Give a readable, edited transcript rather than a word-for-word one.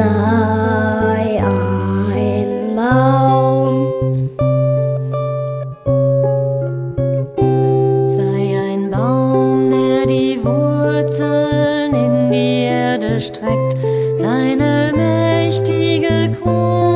Sei ein Baum. Sei ein Baum, der die Wurzeln in die Erde streckt, seine mächtige Krone